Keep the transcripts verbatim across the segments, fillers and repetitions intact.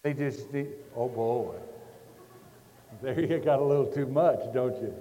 They just, they, oh boy. There you got a little too much, don't you?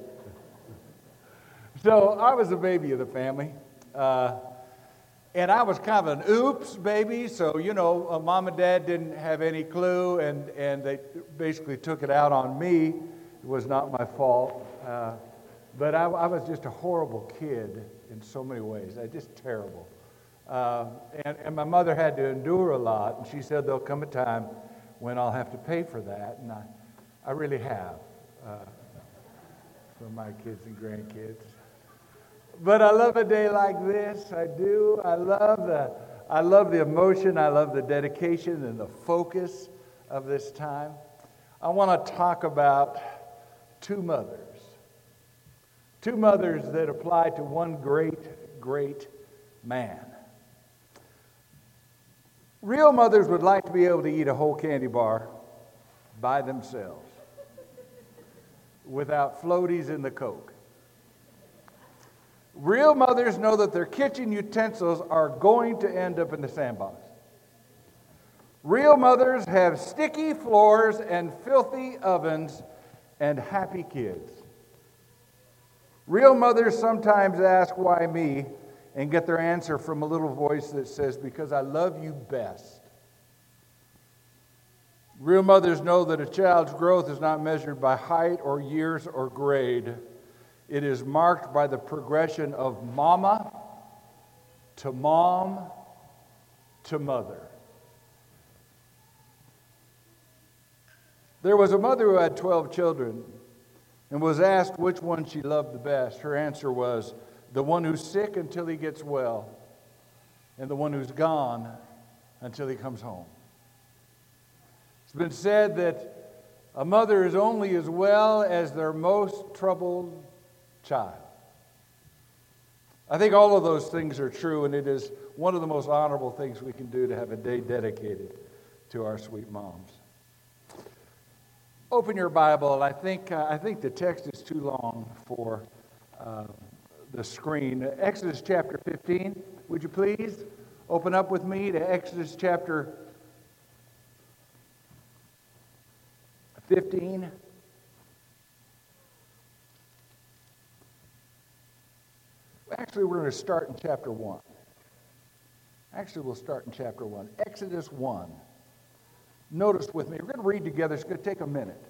So I was the baby of the family. Uh, and I was kind of an oops baby. So, you know, uh, mom and dad didn't have any clue, and, and they basically took it out on me. It was not my fault. Uh, but I, I was just a horrible kid in so many ways. I just terrible. Uh, and, and my mother had to endure a lot. And she said there'll come a time when I'll have to pay for that. And I, I really have uh, for my kids and grandkids. But I love a day like this. I do. I love the, I love the emotion. I love the dedication and the focus of this time. I want to talk about two mothers. Two mothers that apply to one great, great man. Real mothers would like to be able to eat a whole candy bar by themselves without floaties in the Coke. Real mothers know that their kitchen utensils are going to end up in the sandbox. Real mothers have sticky floors and filthy ovens and happy kids. Real mothers sometimes ask, why me? And get their answer from a little voice that says, because I love you best. Real mothers know that a child's growth is not measured by height or years or grade. It is marked by the progression of mama to mom to mother. There was a mother who had twelve children and was asked which one she loved the best. Her answer was, the one who's sick until he gets well, and the one who's gone until he comes home. It's been said that a mother is only as well as their most troubled child. I think all of those things are true, and it is one of the most honorable things we can do to have a day dedicated to our sweet moms. Open your Bible, and I think uh, I think the text is too long for uh, the screen. Exodus chapter fifteen, would you please open up with me to Exodus chapter fifteen. Actually, we're going to start in chapter one. Actually, we'll start in chapter one. Exodus one. Notice with me, we're going to read together. It's going to take a minute.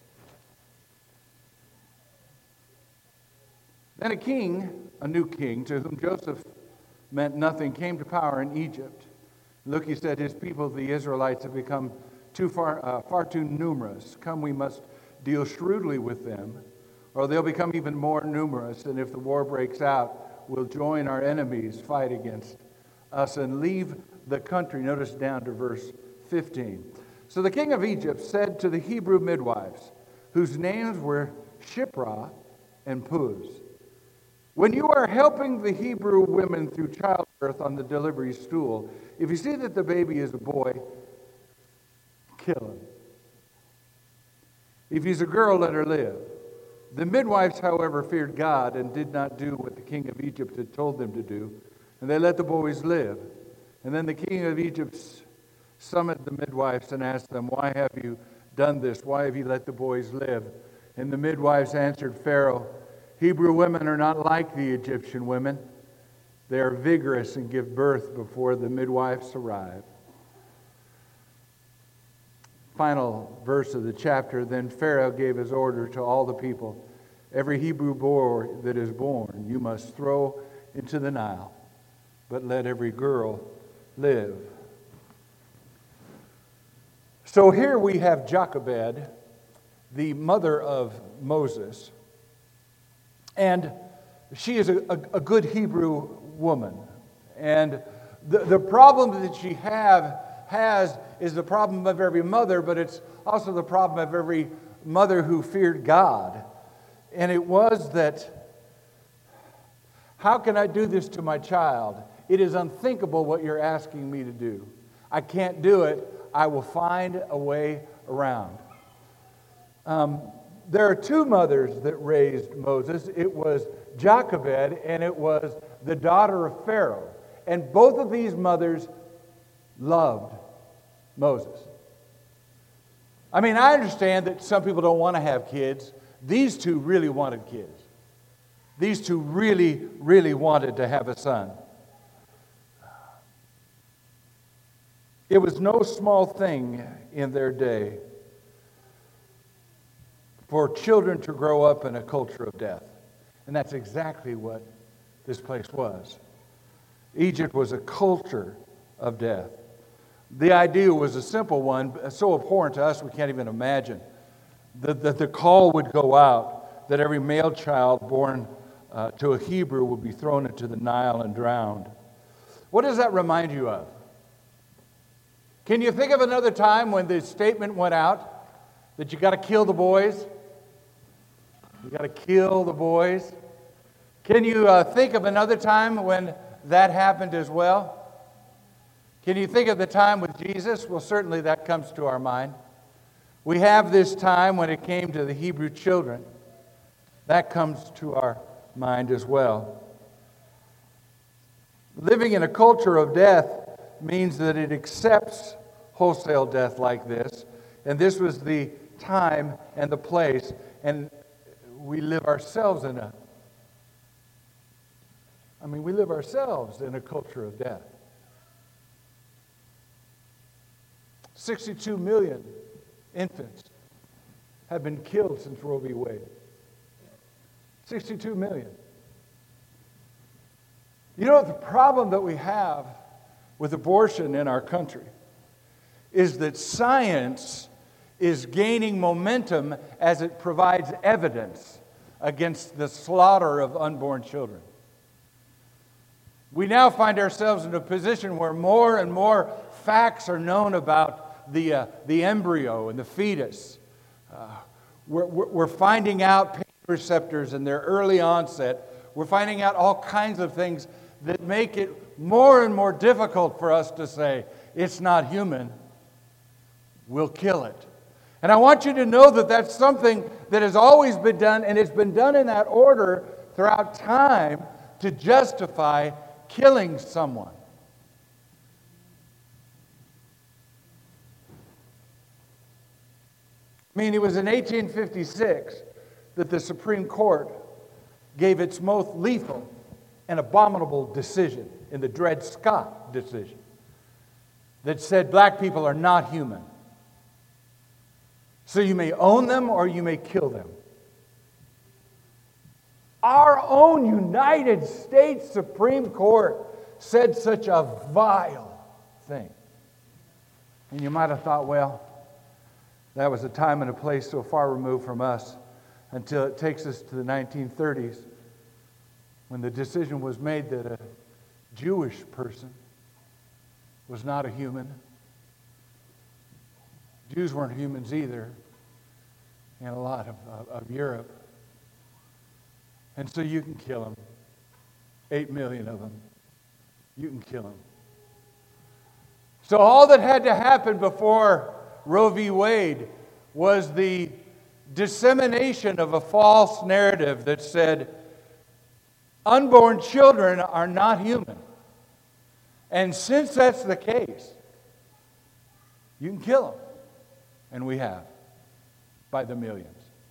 Then a king, a new king, to whom Joseph meant nothing, came to power in Egypt. Look, he said, his people, the Israelites, have become too far, uh, far too numerous. Come, we must deal shrewdly with them, or they'll become even more numerous. And if the war breaks out, we'll join our enemies, fight against us, and leave the country. Notice down to verse fifteen. So the king of Egypt said to the Hebrew midwives, whose names were Shiphrah and Puz, when you are helping the Hebrew women through childbirth on the delivery stool, if you see that the baby is a boy, kill him. If he's a girl, let her live. The midwives, however, feared God and did not do what the king of Egypt had told them to do, and they let the boys live. And then the king of Egypt summoned the midwives and asked them, why have you done this? Why have you let the boys live? And the midwives answered Pharaoh, Hebrew women are not like the Egyptian women. They are vigorous and give birth before the midwives arrive. Final verse of the chapter, then Pharaoh gave his order to all the people, every Hebrew boy that is born you must throw into the Nile, but let every girl live. So here we have Jochebed, the mother of Moses, and she is a, a, a good Hebrew woman. And the, the problem that she have, has is the problem of every mother, but it's also the problem of every mother who feared God. And it was that, how can I do this to my child? It is unthinkable what you're asking me to do. I can't do it. I will find a way around. Um, there are two mothers that raised Moses. It was Jochebed and it was the daughter of Pharaoh. And both of these mothers loved Moses. I mean, I understand that some people don't want to have kids. These two really wanted kids. These two really, really wanted to have a son. It was no small thing in their day for children to grow up in a culture of death. And that's exactly what this place was. Egypt was a culture of death. The idea was a simple one, so abhorrent to us we can't even imagine. That the, the call would go out that every male child born uh, to a Hebrew would be thrown into the Nile and drowned. What does that remind you of? Can you think of another time when the statement went out that you got to kill the boys? You got to kill the boys. Can you uh, think of another time when that happened as well? Can you think of the time with Jesus? Well, certainly that comes to our mind. We have this time when it came to the Hebrew children. That comes to our mind as well. Living in a culture of death means that it accepts wholesale death like this. And this was the time and the place. And we live ourselves in a, I mean, we live ourselves in a culture of death. sixty-two million infants have been killed since Roe v. Wade. sixty-two million. You know, the problem that we have with abortion in our country is that science is gaining momentum as it provides evidence against the slaughter of unborn children. We now find ourselves in a position where more and more facts are known about the, uh, the embryo and the fetus. Uh, we're, we're finding out pain receptors and their early onset. We're finding out all kinds of things that make it more and more difficult for us to say, it's not human, we'll kill it. And I want you to know that that's something that has always been done, and it's been done in that order throughout time to justify killing someone. I mean, it was in eighteen fifty-six that the Supreme Court gave its most lethal and abominable decision in the Dred Scott decision that said black people are not human. So you may own them or you may kill them. Our own United States Supreme Court said such a vile thing. And you might have thought, well, that was a time and a place so far removed from us until it takes us to the nineteen thirties when the decision was made that a Jewish person was not a human. Jews weren't humans either in a lot of, of, of Europe. And so you can kill them. Eight million of them. You can kill them. So all that had to happen before Roe v. Wade was the dissemination of a false narrative that said unborn children are not human. And since that's the case, you can kill them. And we have, by the millions.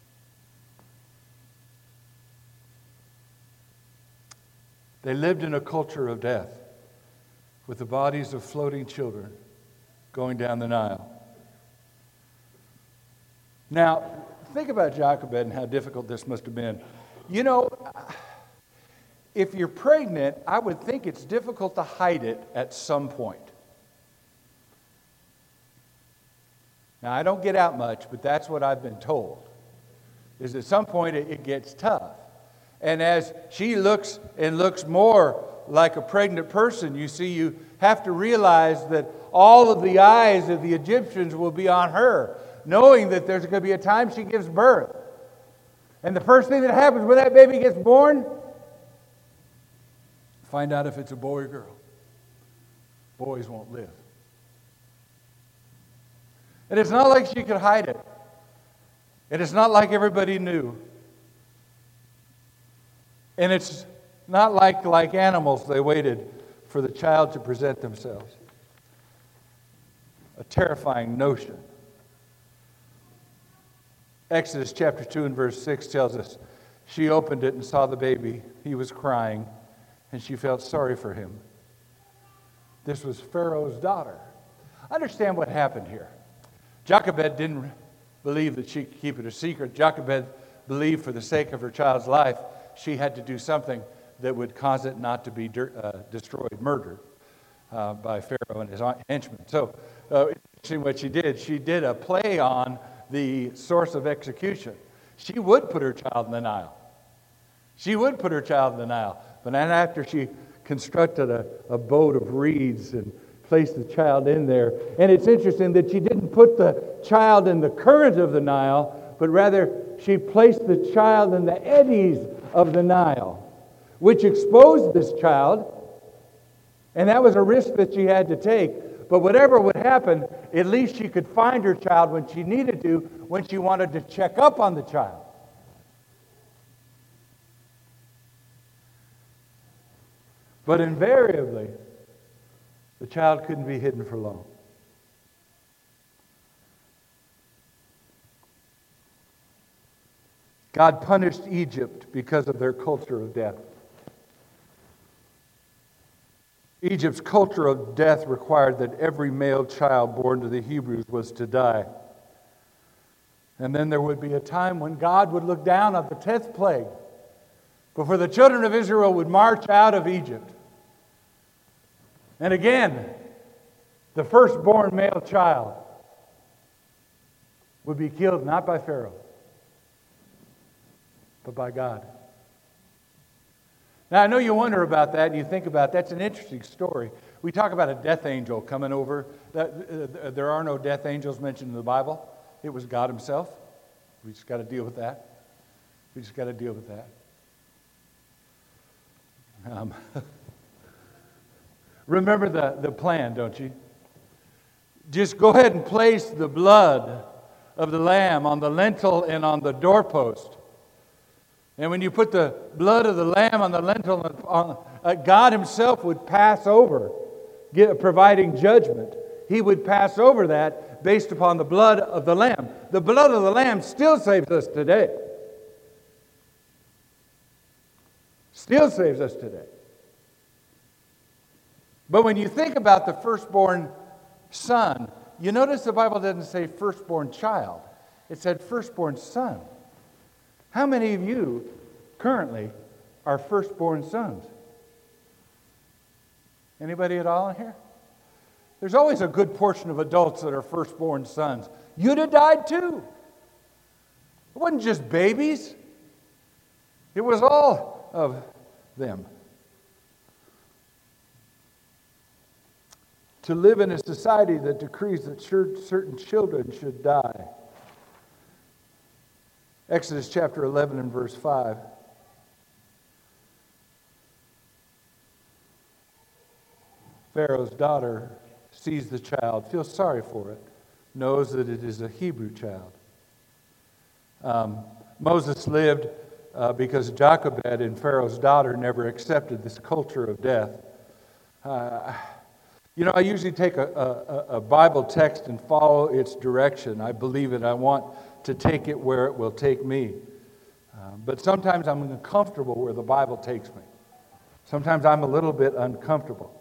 They lived in a culture of death with the bodies of floating children going down the Nile. Now, think about Jochebed and how difficult this must have been. You know, if you're pregnant, I would think it's difficult to hide it at some point. Now, I don't get out much, but that's what I've been told, is at some point it, it gets tough. And as she looks and looks more like a pregnant person, you see, you have to realize that all of the eyes of the Egyptians will be on her, knowing that there's going to be a time she gives birth. And the first thing that happens when that baby gets born, find out if it's a boy or girl. Boys won't live. And it's not like she could hide it. And it's not like everybody knew. And it's not like, like animals, they waited for the child to present themselves. A terrifying notion. Exodus chapter two and verse six tells us, she opened it and saw the baby. He was crying, and she felt sorry for him. This was Pharaoh's daughter. Understand what happened here. Jochebed didn't believe that she could keep it a secret. Jochebed believed for the sake of her child's life, she had to do something that would cause it not to be uh, destroyed, murdered uh, by Pharaoh and his henchmen. So, uh, interesting what she did. She did a play on the source of execution. She would put her child in the Nile. She would put her child in the Nile. But then after she constructed a, a boat of reeds and placed the child in there. And it's interesting that she didn't put the child in the current of the Nile, but rather she placed the child in the eddies of the Nile, which exposed this child. And that was a risk that she had to take. But whatever would happen, at least she could find her child when she needed to, when she wanted to check up on the child. But invariably, the child couldn't be hidden for long. God punished Egypt because of their culture of death. Egypt's culture of death required that every male child born to the Hebrews was to die. And then there would be a time when God would look down on the tenth plague before the children of Israel would march out of Egypt. And again, the firstborn male child would be killed not by Pharaoh, but by God. Now, I know you wonder about that and you think about that's an interesting story. We talk about a death angel coming over. There are no death angels mentioned in the Bible. It was God himself. We just got to deal with that. We just got to deal with that. Um, remember the, the plan, don't you? Just go ahead and place the blood of the lamb on the lintel and on the doorpost. And when you put the blood of the lamb on the lintel, on, uh, God himself would pass over, get, providing judgment. He would pass over that based upon the blood of the lamb. The blood of the lamb still saves us today. Still saves us today. But when you think about the firstborn son, you notice the Bible doesn't say firstborn child. It said firstborn son. How many of you currently are firstborn sons? Anybody at all in here? There's always a good portion of adults that are firstborn sons. You'd have died too. It wasn't just babies. It was all of them. To live in a society that decrees that certain children should die. Exodus chapter eleven and verse five. Pharaoh's daughter sees the child, feels sorry for it, knows that it is a Hebrew child. Um, Moses lived uh, because Jochebed and Pharaoh's daughter never accepted this culture of death. Uh, you know, I usually take a, a, a Bible text and follow its direction. I believe it. I want to take it where it will take me. Uh, but sometimes I'm uncomfortable where the Bible takes me. Sometimes I'm a little bit uncomfortable.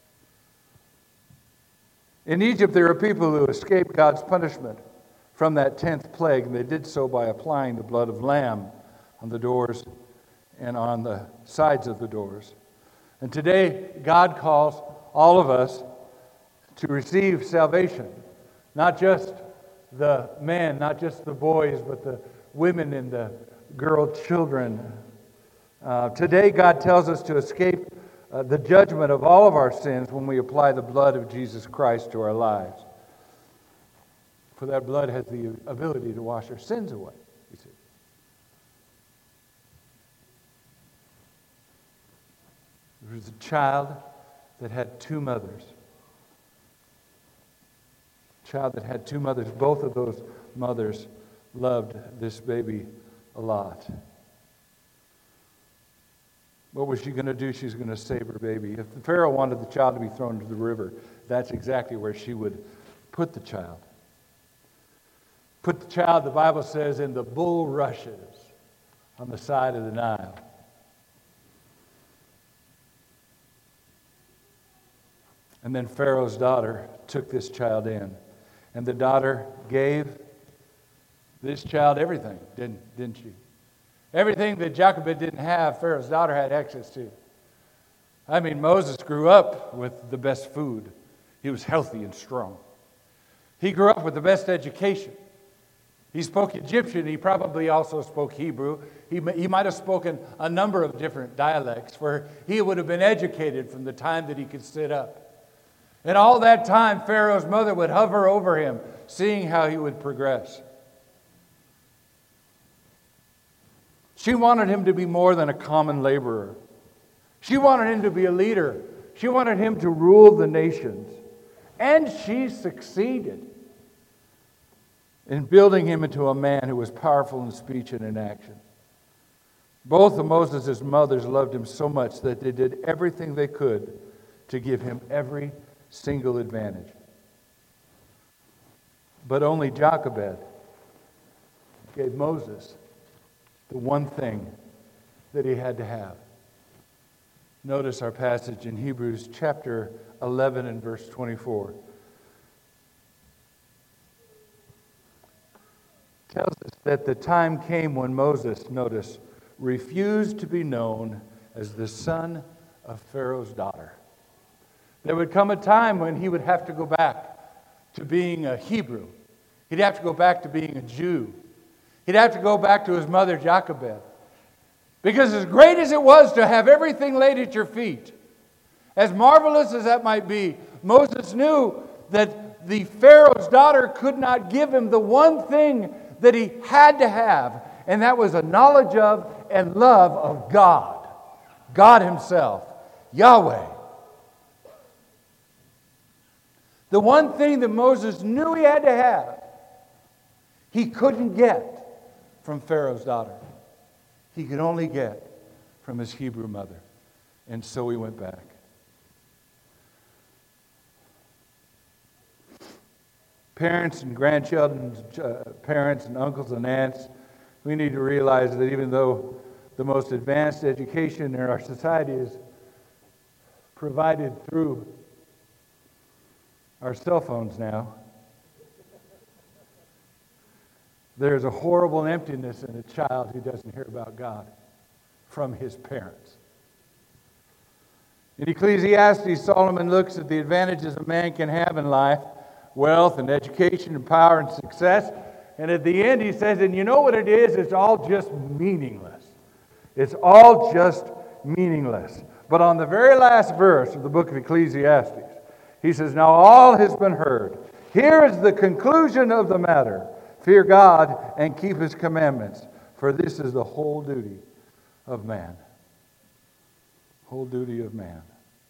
In Egypt, there are people who escaped God's punishment from that tenth plague, and they did so by applying the blood of lamb on the doors and on the sides of the doors. And today, God calls all of us to receive salvation, not just the men, not just the boys, but the women and the girl children. Uh, today, God tells us to escape uh, the judgment of all of our sins when we apply the blood of Jesus Christ to our lives. For that blood has the ability to wash our sins away, you see. There was a child that had two mothers. Child that had two mothers. Both of those mothers loved this baby a lot. What was she going to do? She's going to save her baby. If the Pharaoh wanted the child to be thrown into the river, that's exactly where she would put the child. put the child, the Bible says, in the bulrushes on the side of the Nile. And then Pharaoh's daughter took this child in. And the daughter gave this child everything, didn't, didn't she? Everything that Jochebed didn't have, Pharaoh's daughter had access to. I mean, Moses grew up with the best food. He was healthy and strong. He grew up with the best education. He spoke Egyptian. He probably also spoke Hebrew. He, he might have spoken a number of different dialects where he would have been educated from the time that he could sit up. And all that time, Pharaoh's mother would hover over him, seeing how he would progress. She wanted him to be more than a common laborer. She wanted him to be a leader. She wanted him to rule the nations. And she succeeded in building him into a man who was powerful in speech and in action. Both of Moses' mothers loved him so much that they did everything they could to give him every single advantage. But only Jochebed gave Moses the one thing that he had to have. Notice our passage in Hebrews chapter eleven and verse twenty-four. Tells us that the time came when Moses, notice, refused to be known as the son of Pharaoh's daughter. There would come a time when he would have to go back to being a Hebrew. He'd have to go back to being a Jew. He'd have to go back to his mother Jochebed. Because as great as it was to have everything laid at your feet, as marvelous as that might be, Moses knew that the Pharaoh's daughter could not give him the one thing that he had to have, and that was a knowledge of and love of God. God Himself, Yahweh. The one thing that Moses knew he had to have, he couldn't get from Pharaoh's daughter. He could only get from his Hebrew mother. And so he went back. Parents and grandchildren, uh, parents and uncles and aunts, we need to realize that even though the most advanced education in our society is provided through our cell phones now, there's a horrible emptiness in a child who doesn't hear about God from his parents. In Ecclesiastes, Solomon looks at the advantages a man can have in life, wealth and education and power and success. And at the end he says, and you know what it is? It's all just meaningless. It's all just meaningless. But on the very last verse of the book of Ecclesiastes, he says, now all has been heard. Here is the conclusion of the matter. Fear God and keep His commandments, for this is the whole duty of man. Whole duty of man.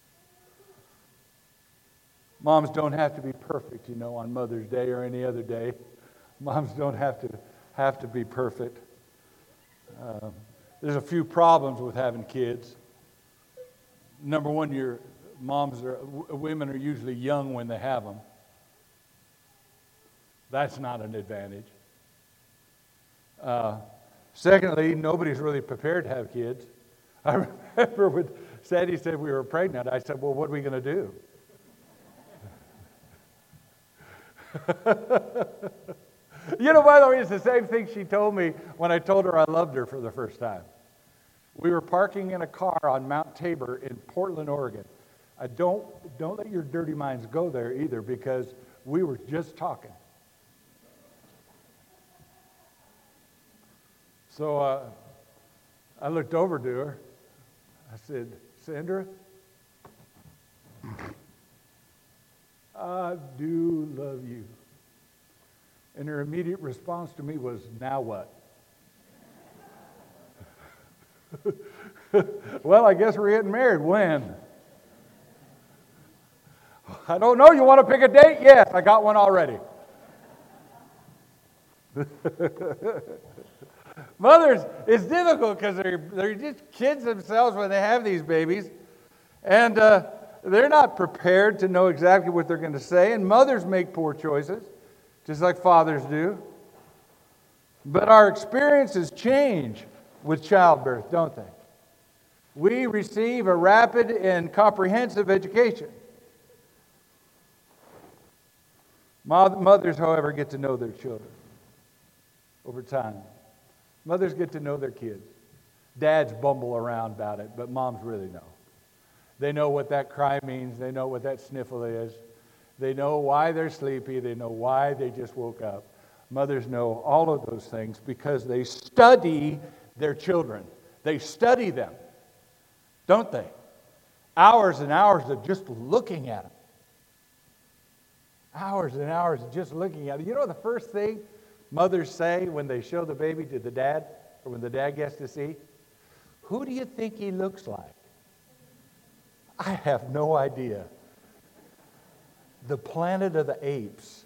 Moms don't have to be perfect, you know, on Mother's Day or any other day. Moms don't have to have to be perfect. Uh, there's a few problems with having kids. Number one, your moms are women are usually young when they have them. That's not an advantage. Uh, secondly, nobody's really prepared to have kids. I remember when Sandy said we were pregnant, I said, well, what are we going to do? You know, by the way, it's the same thing she told me when I told her I loved her for the first time. We were parking in a car on Mount Tabor in Portland, Oregon. I don't, don't let your dirty minds go there either, because we were just talking. So uh, I looked over to her. I said, Sandra, I do love you. And her immediate response to me was, now what? Well, I guess we're getting married. When? I don't know. You want to pick a date? Yes, I got one already. Mothers, it's difficult because they're, they're just kids themselves when they have these babies. And uh, they're not prepared to know exactly what they're going to say. And mothers make poor choices, just like fathers do. But our experiences change with childbirth, don't they? We receive a rapid and comprehensive education. Mothers, however, get to know their children over time. Mothers get to know their kids. Dads bumble around about it, but moms really know. They know what that cry means. They know what that sniffle is. They know why they're sleepy. They know why they just woke up. Mothers know all of those things because they study their children. They study them, don't they? Hours and hours of just looking at them. Hours and hours of just looking at them. You know the first thing mothers say when they show the baby to the dad, or when the dad gets to see? Who do you think he looks like? I have no idea. The Planet of the Apes.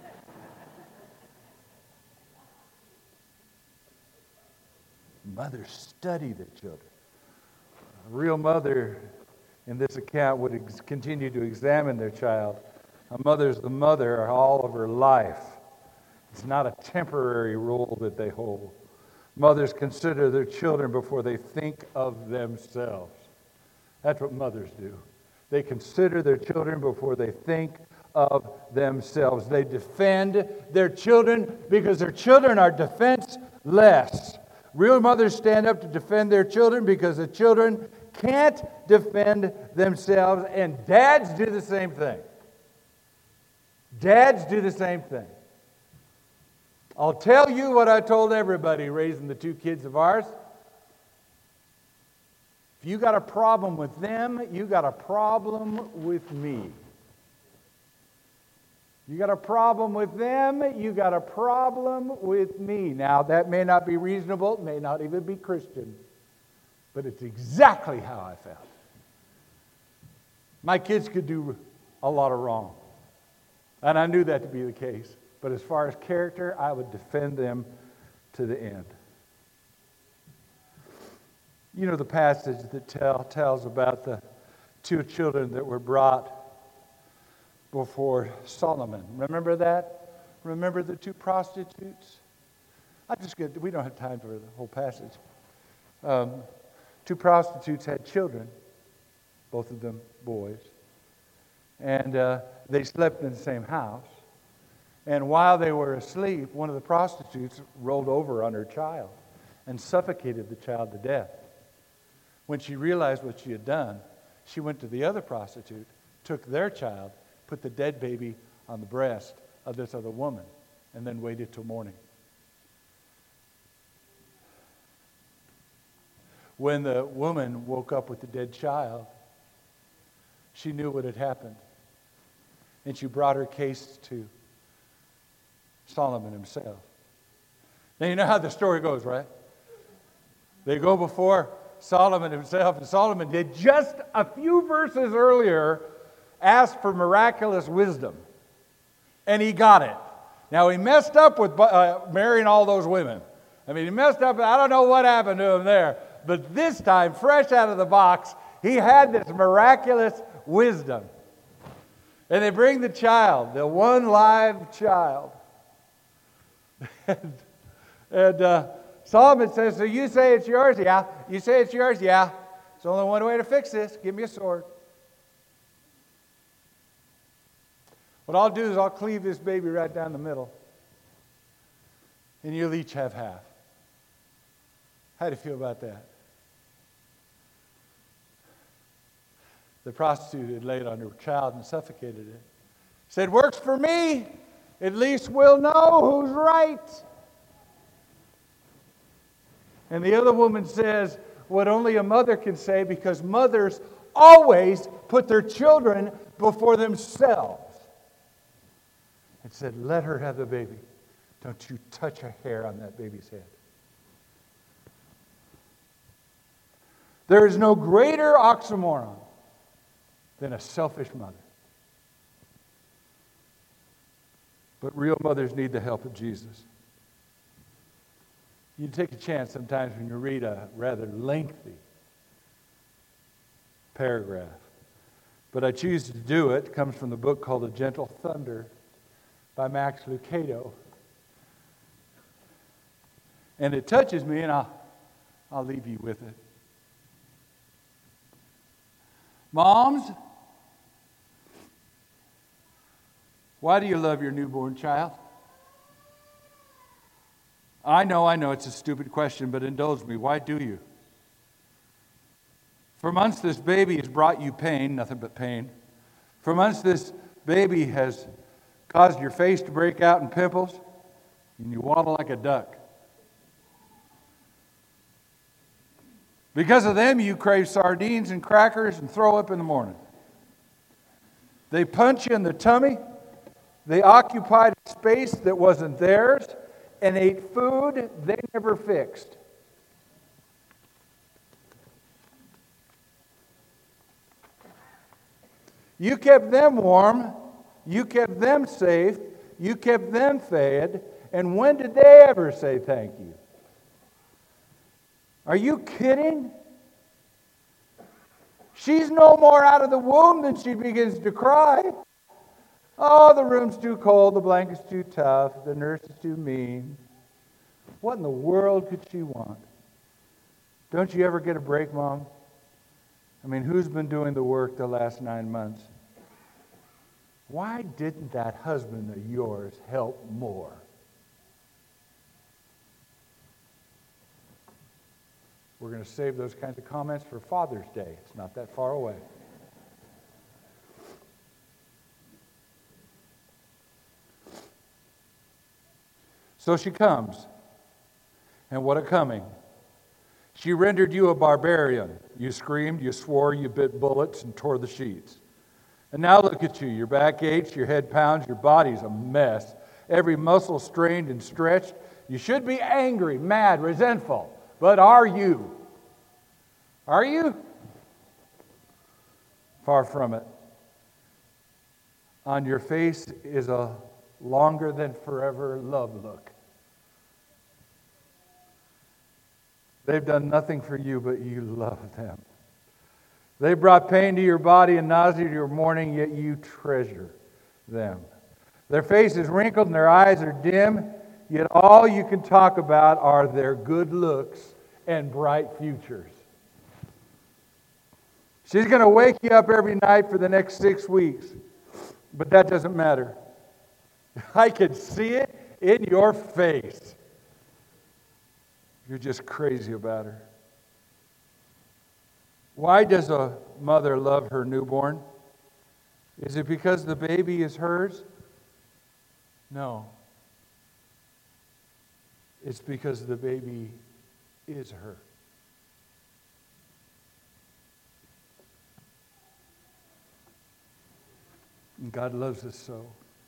Mothers study their children. A real mother in this account would ex- continue to examine their child. A mother's the mother all of her life. It's not a temporary role that they hold. Mothers consider their children before they think of themselves. That's what mothers do. They consider their children before they think of themselves. They defend their children because their children are defenseless. Real mothers stand up to defend their children because the children can't defend themselves, and dads do the same thing. Dads do the same thing. I'll tell you what I told everybody raising the two kids of ours. If you got a problem with them, you got a problem with me. You got a problem with them, you got a problem with me. Now, that may not be reasonable, it may not even be Christian, but it's exactly how I felt. My kids could do a lot of wrong, and I knew that to be the case. But as far as character, I would defend them to the end. You know the passage that tell, tells about the two children that were brought before Solomon. Remember that? Remember the two prostitutes? I just get, we don't have time for the whole passage. Um, two prostitutes had children, both of them boys, and uh, they slept in the same house. And while they were asleep, one of the prostitutes rolled over on her child and suffocated the child to death. When she realized what she had done, she went to the other prostitute, took their child, put the dead baby on the breast of this other woman, and then waited till morning. When the woman woke up with the dead child, she knew what had happened. And she brought her case to Solomon himself. Now you know how the story goes, right? They go before Solomon himself, and Solomon did just a few verses earlier asked for miraculous wisdom, and he got it. Now he messed up with uh, marrying all those women. I mean, he messed up. I don't know what happened to him there, but this time, fresh out of the box, he had this miraculous wisdom. And they bring the child, the one live child. and and uh, Solomon says, so you say it's yours? Yeah. You say it's yours? Yeah. There's only one way to fix this. Give me a sword. What I'll do is I'll cleave this baby right down the middle, and you'll each have half. How do you feel about that? The prostitute had laid on her child and suffocated it. Said, works for me. At least we'll know who's right. And the other woman says what only a mother can say, because mothers always put their children before themselves. And said, let her have the baby. Don't you touch a hair on that baby's head. There is no greater oxymoron than a selfish mother. But real mothers need the help of Jesus. You take a chance sometimes when you read a rather lengthy paragraph. But I choose to do it. It comes from the book called A Gentle Thunder by Max Lucado. And it touches me, and I'll, I'll leave you with it. Moms, why do you love your newborn child? I know, I know it's a stupid question, but indulge me. Why do you? For months, this baby has brought you pain, nothing but pain. For months, this baby has caused your face to break out in pimples, and you waddle like a duck. Because of them, you crave sardines and crackers and throw up in the morning. They punch you in the tummy. They occupied a space that wasn't theirs and ate food they never fixed. You kept them warm. You kept them safe. You kept them fed. And when did they ever say thank you? Are you kidding? She's no more out of the womb than she begins to cry. Oh, the room's too cold, the blanket's too tough, the nurse is too mean. What in the world could she want? Don't you ever get a break, Mom? I mean, who's been doing the work the last nine months? Why didn't that husband of yours help more? We're going to save those kinds of comments for Father's Day. It's not that far away. So she comes. And what a coming. She rendered you a barbarian. You screamed, you swore, you bit bullets, and tore the sheets. And now look at you. Your back aches, your head pounds, your body's a mess. Every muscle strained and stretched. You should be angry, mad, resentful. But are you? Are you? Far from it. On your face is a longer than forever love look. They've done nothing for you, but you love them. They brought pain to your body and nausea to your morning, yet you treasure them. Their face is wrinkled and their eyes are dim, yet all you can talk about are their good looks and bright futures. She's going to wake you up every night for the next six weeks, but that doesn't matter. I can see it in your face. You're just crazy about her. Why does a mother love her newborn? Is it because the baby is hers? No. It's because the baby is her. And God loves us so.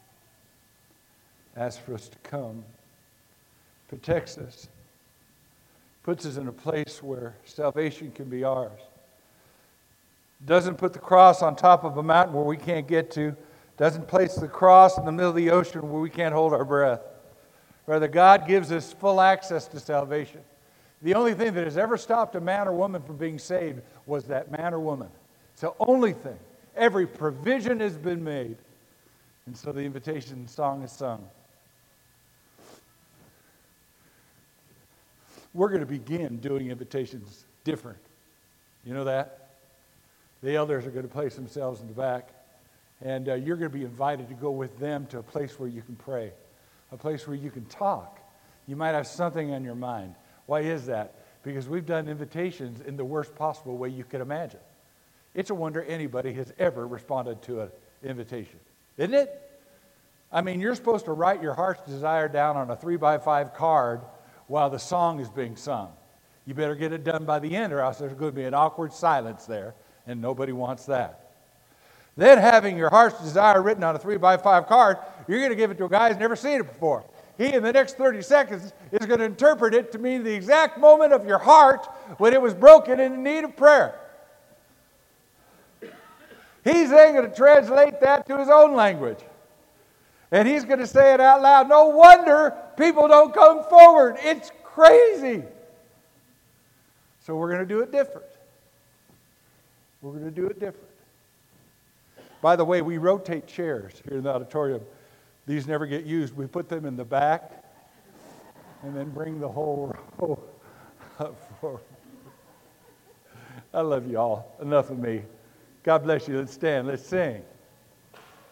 Asks for us to come. Protects us. Puts us in a place where salvation can be ours. Doesn't put the cross on top of a mountain where we can't get to. Doesn't place the cross in the middle of the ocean where we can't hold our breath. Rather, God gives us full access to salvation. The only thing that has ever stopped a man or woman from being saved was that man or woman. It's the only thing. Every provision has been made. And so the invitation song is sung. We're going to begin doing invitations different. You know that? The elders are going to place themselves in the back. And uh, you're going to be invited to go with them to a place where you can pray. A place where you can talk. You might have something on your mind. Why is that? Because we've done invitations in the worst possible way you could imagine. It's a wonder anybody has ever responded to an invitation. Isn't it? I mean, you're supposed to write your heart's desire down on a three by five card while the song is being sung. You better get it done by the end or else there's going to be an awkward silence there, and nobody wants that. Then having your heart's desire written on a three by five card, you're going to give it to a guy who's never seen it before. He, in the next thirty seconds, is going to interpret it to mean the exact moment of your heart when it was broken and in need of prayer. He's then going to translate that to his own language. And he's going to say it out loud. No wonder people don't come forward. It's crazy. So we're going to do it different. We're going to do it different. By the way, we rotate chairs here in the auditorium. These never get used. We put them in the back. and then bring the whole row up forward. I love you all. Enough of me. God bless you. Let's stand. Let's sing.